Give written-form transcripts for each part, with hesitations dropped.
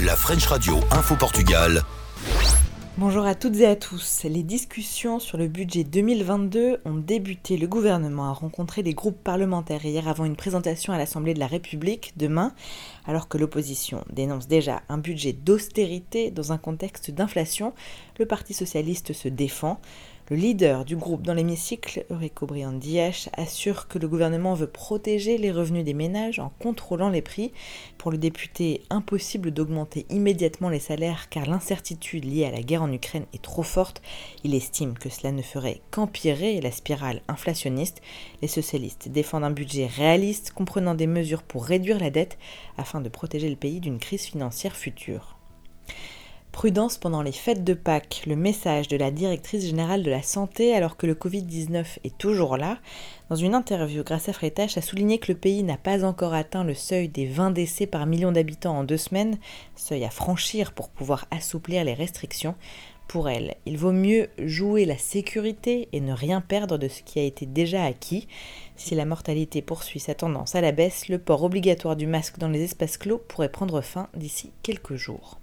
La French Radio Info Portugal. Bonjour à toutes et à tous. Les discussions sur le budget 2022 ont débuté. Le gouvernement a rencontré les groupes parlementaires hier avant une présentation à l'Assemblée de la République demain, alors que l'opposition dénonce déjà un budget d'austérité dans un contexte d'inflation. Le Parti socialiste se défend. Le leader du groupe dans l'hémicycle, Eurico Briand-Dièche, assure que le gouvernement veut protéger les revenus des ménages en contrôlant les prix. Pour le député, impossible d'augmenter immédiatement les salaires car l'incertitude liée à la guerre en Ukraine est trop forte. Il estime que cela ne ferait qu'empirer la spirale inflationniste. Les socialistes défendent un budget réaliste comprenant des mesures pour réduire la dette afin de protéger le pays d'une crise financière future. Prudence pendant les fêtes de Pâques, le message de la directrice générale de la santé alors que le Covid-19 est toujours là. Dans une interview, Graça Freitas a souligné que le pays n'a pas encore atteint le seuil des 20 décès par million d'habitants en 2 semaines, seuil à franchir pour pouvoir assouplir les restrictions. Pour elle, il vaut mieux jouer la sécurité et ne rien perdre de ce qui a été déjà acquis. Si la mortalité poursuit sa tendance à la baisse, le port obligatoire du masque dans les espaces clos pourrait prendre fin d'ici quelques jours.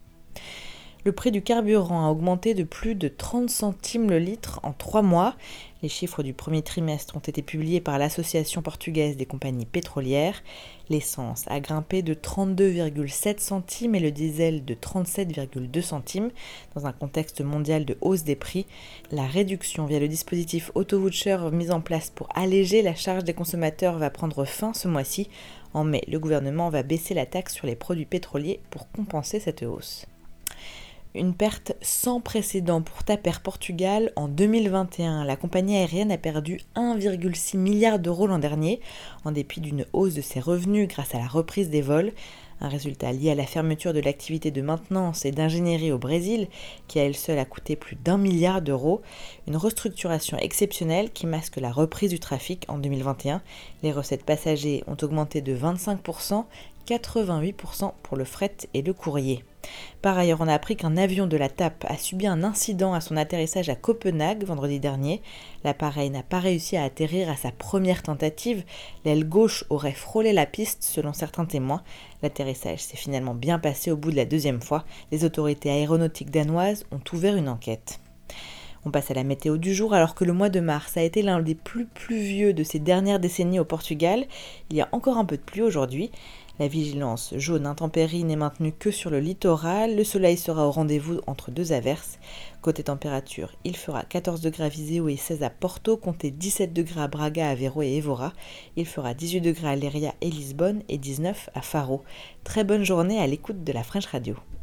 Le prix du carburant a augmenté de plus de 30 centimes le litre en 3 mois. Les chiffres du premier trimestre ont été publiés par l'Association portugaise des compagnies pétrolières. L'essence a grimpé de 32,7 centimes et le diesel de 37,2 centimes. Dans un contexte mondial de hausse des prix, la réduction via le dispositif auto-voucher mis en place pour alléger la charge des consommateurs va prendre fin ce mois-ci. En mai, le gouvernement va baisser la taxe sur les produits pétroliers pour compenser cette hausse. Une perte sans précédent pour TAP Air Portugal en 2021. La compagnie aérienne a perdu 1,6 milliard d'euros l'an dernier, en dépit d'une hausse de ses revenus grâce à la reprise des vols. Un résultat lié à la fermeture de l'activité de maintenance et d'ingénierie au Brésil, qui à elle seule a coûté plus d'1 milliard d'euros. Une restructuration exceptionnelle qui masque la reprise du trafic en 2021. Les recettes passagers ont augmenté de 25%, 88% pour le fret et le courrier. Par ailleurs, on a appris qu'un avion de la TAP a subi un incident à son atterrissage à Copenhague vendredi dernier. L'appareil n'a pas réussi à atterrir à sa première tentative. L'aile gauche aurait frôlé la piste selon certains témoins. L'atterrissage s'est finalement bien passé au bout de la 2e fois. Les autorités aéronautiques danoises ont ouvert une enquête. On passe à la météo du jour alors que le mois de mars a été l'un des plus pluvieux de ces dernières décennies au Portugal. Il y a encore un peu de pluie aujourd'hui. La vigilance jaune intempérie n'est maintenue que sur le littoral. Le soleil sera au rendez-vous entre 2 averses. Côté température, il fera 14 degrés à Viseu et 16 à Porto, comptez 17 degrés à Braga, Aveiro et Évora. Il fera 18 degrés à Leiria et Lisbonne et 19 à Faro. Très bonne journée à l'écoute de la French Radio.